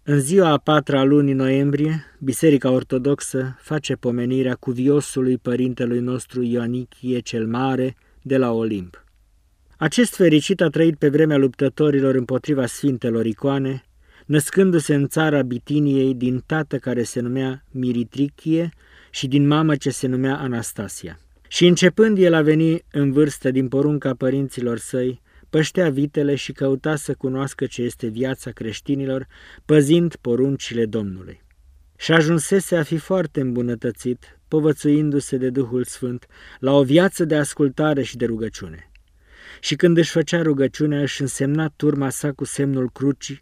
În ziua a 4-a lunii noiembrie, Biserica Ortodoxă face pomenirea cuviosului părintelui nostru Ioanichie cel Mare de la Olimp. Acest fericit a trăit pe vremea luptătorilor împotriva sfintelor icoane, născându-se în țara Bitiniei din tată care se numea Miritrichie și din mamă ce se numea Anastasia. Și începând el a veni în vârstă din porunca părinților săi, păștea vitele și căuta să cunoască ce este viața creștinilor, păzind poruncile Domnului. Și ajunsese a fi foarte îmbunătățit, povățuindu-se de Duhul Sfânt, la o viață de ascultare și de rugăciune. Și când își făcea rugăciunea, își însemna turma sa cu semnul crucii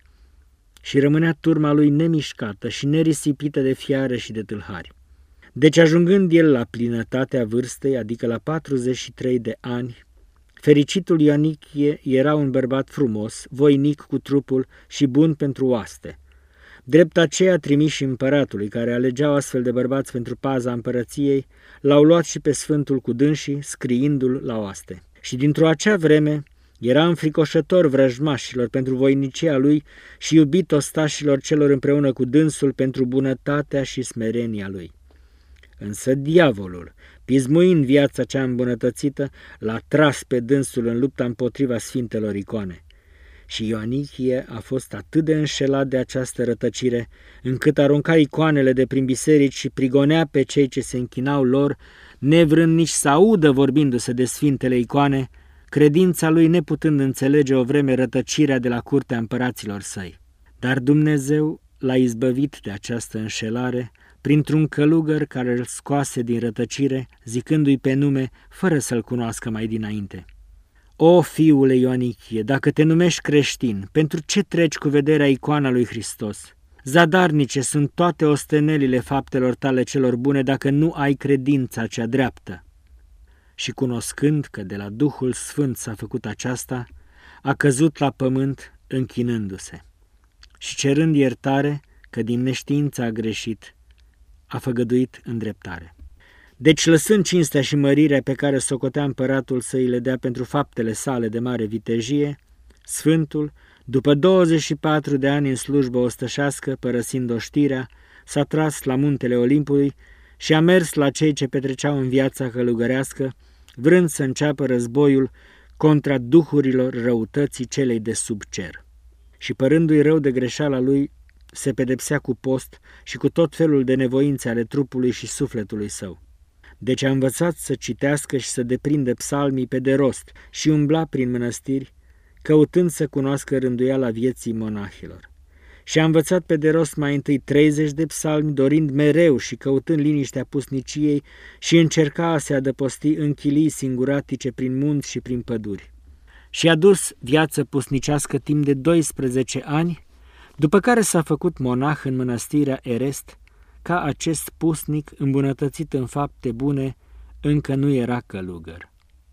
și rămânea turma lui nemișcată și nerisipită de fiară și de tâlhari. Deci ajungând el la plinătatea vârstei, adică la 43 de ani, fericitul Ioanichie era un bărbat frumos, voinic cu trupul și bun pentru oaste. Drept aceea trimiși împăratului, care alegeau astfel de bărbați pentru paza împărăției, l-au luat și pe sfântul cu dânsii, scriindu-l la oaste. Și dintr-o acea vreme era înfricoșător vrăjmașilor pentru voinicia lui și iubit ostașilor celor împreună cu dânsul pentru bunătatea și smerenia lui. Însă diavolul, pismuind viața cea îmbunătățită, l-a tras pe dânsul în lupta împotriva sfintelor icoane. Și Ioanichie a fost atât de înșelat de această rătăcire, încât arunca icoanele de prin biserici și prigonea pe cei ce se închinau lor, nevrând nici să audă vorbindu-se de sfintele icoane, credința lui neputând înțelege o vreme rătăcirea de la curtea împăraților săi. Dar Dumnezeu l-a izbăvit de această înșelare printr-un călugăr care îl scoase din rătăcire, zicându-i pe nume, fără să-l cunoască mai dinainte: O, fiule Ioanichie, dacă te numești creștin, pentru ce treci cu vederea icoana lui Hristos? Zadarnice sunt toate ostenelile faptelor tale celor bune dacă nu ai credința cea dreaptă. Și cunoscând că de la Duhul Sfânt s-a făcut aceasta, a căzut la pământ închinându-se. Și cerând iertare, că din neștiință a greșit, a făgăduit îndreptare. Deci, lăsând cinstea și mărirea pe care socotea împăratul să îi le dea pentru faptele sale de mare vitejie, Sfântul, după 24 de ani în slujbă ostășească, părăsind oștirea, s-a tras la muntele Olimpului și a mers la cei ce petreceau în viața călugărească, vrând să înceapă războiul contra duhurilor răutății celei de sub cer. Și părându-i rău de greșeala lui, se pedepsea cu post și cu tot felul de nevoințe ale trupului și sufletului său. Deci a învățat să citească și să deprindă psalmii pe de rost și umbla prin mănăstiri, căutând să cunoască rânduiala vieții monahilor. Și a învățat pe de rost mai întâi 30 de psalmi, dorind mereu și căutând liniștea pusniciei, și încerca a se adăposti în chilii singuratice prin munți și prin păduri. Și a dus viață pusnicească timp de 12 ani, după care s-a făcut monah în mănăstirea Erest, ca acest pusnic îmbunătățit în fapte bune, încă nu era călugăr.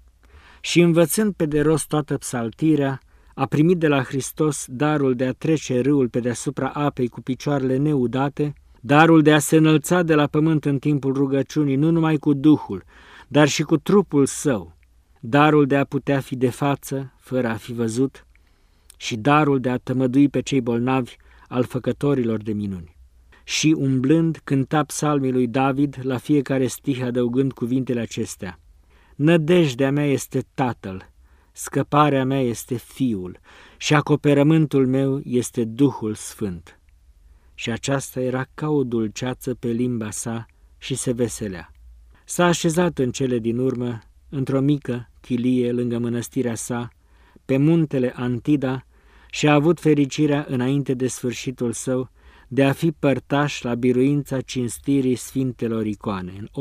Și învățând pe de rost toată psaltirea, a primit de la Hristos darul de a trece râul pe deasupra apei cu picioarele neudate, darul de a se înălța de la pământ în timpul rugăciunii, nu numai cu Duhul, dar și cu trupul său, darul de a putea fi de față, fără a fi văzut, și darul de a tămădui pe cei bolnavi al făcătorilor de minuni. Și umblând cânta psalmii lui David la fiecare stih adăugând cuvintele acestea: Nădejdea mea este Tatăl, scăparea mea este Fiul și acoperământul meu este Duhul Sfânt. Și aceasta era ca o dulceață pe limba sa și se veselea. S-a așezat în cele din urmă, într-o mică chilie lângă mănăstirea sa, pe muntele Antida, și a avut fericirea înainte de sfârșitul său de a fi părtaș la biruința cinstirii sfintelor icoane în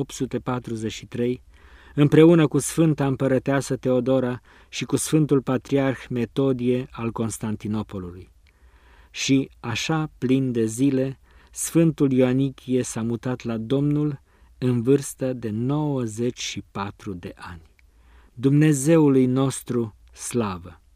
843, împreună cu Sfânta Împărăteasă Teodora și cu Sfântul Patriarh Metodie al Constantinopolului. Și, așa plin de zile, Sfântul Ioanichie s-a mutat la Domnul în vârstă de 94 de ani. Dumnezeului nostru slavă!